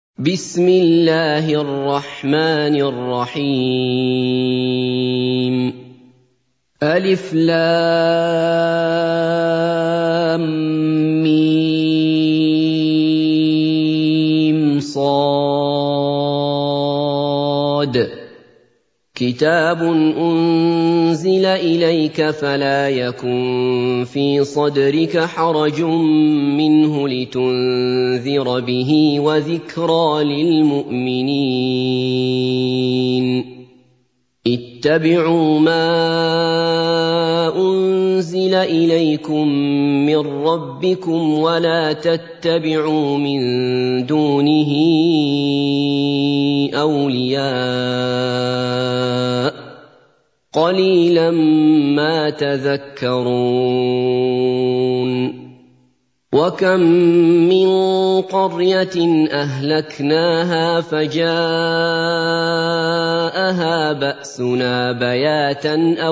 بسم الله الرحمن الرحيم ألف لام ميم صاد كتاب أنزل إليك فلا يكن في صدرك حرج منه لتنذر به وذكرى للمؤمنين اتبعوا ما أنزل إليكم من ربكم ولا تتبعوا من دونه أولياء قليلا ما تذكرون وكم من قرية أهلكناها فجاءها بأسنا بياتا